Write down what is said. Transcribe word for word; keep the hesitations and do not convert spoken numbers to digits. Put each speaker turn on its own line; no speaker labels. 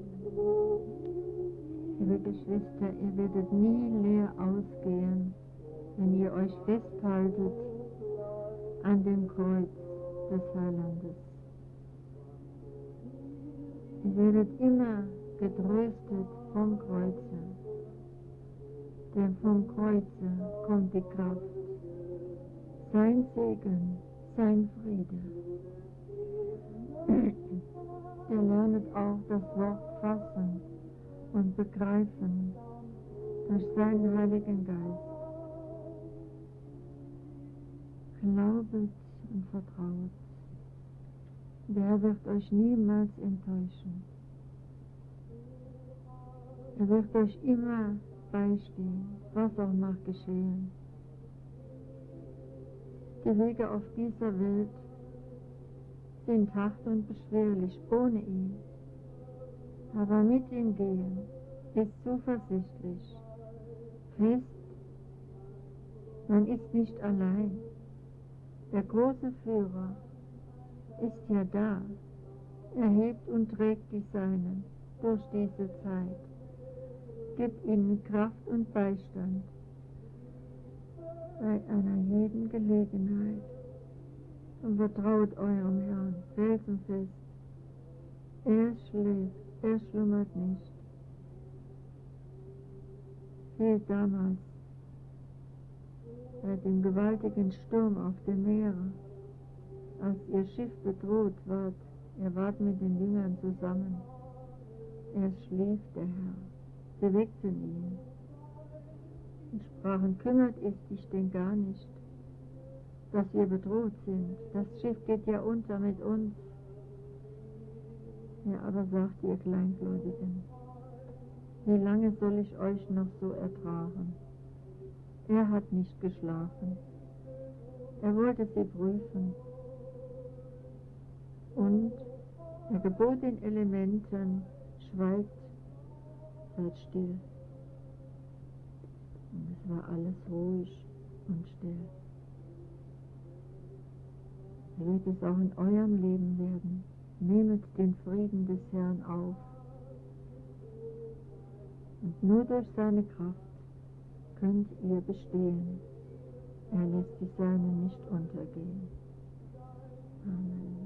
Liebe Geschwister, ihr werdet nie leer ausgehen, wenn ihr euch festhaltet an dem Kreuz des Heilandes. Ihr werdet immer getröstet vom Kreuze, denn vom Kreuze kommt die Kraft, sein Segen, sein Friede. Ihr lernet auch das Wort fassen und begreifen durch seinen Heiligen Geist. Glaubet und vertraut. Der Herr wird euch niemals enttäuschen. Er wird euch immer beistehen, was auch mag geschehen. Die Wege auf dieser Welt sind hart und beschwerlich ohne ihn. Aber mit ihm gehen ist zuversichtlich, fest, man ist nicht allein. Der große Führer ist ja da, er hebt und trägt die Seinen durch diese Zeit, gibt ihnen Kraft und Beistand bei einer jeden Gelegenheit und vertraut eurem Herrn felsenfest. Er schläft, er schlummert nicht. Wie damals bei dem gewaltigen Sturm auf dem Meere, als ihr Schiff bedroht ward, er ward mit den Jüngern zusammen. Er schlief, der Herr. Sie weckten ihn und sprachen, kümmert es dich denn gar nicht, dass wir bedroht sind? Das Schiff geht ja unter mit uns. Ja, aber sagt ihr Kleingläubigen, wie lange soll ich euch noch so ertragen? Er hat nicht geschlafen. Er wollte sie prüfen. Und er gebot den Elementen, schweigt, seid still. Und es war alles ruhig und still. So wird es auch in eurem Leben werden. Nehmet den Frieden des Herrn auf. Und nur durch seine Kraft könnt ihr bestehen. Er lässt die Seinen nicht untergehen. Amen.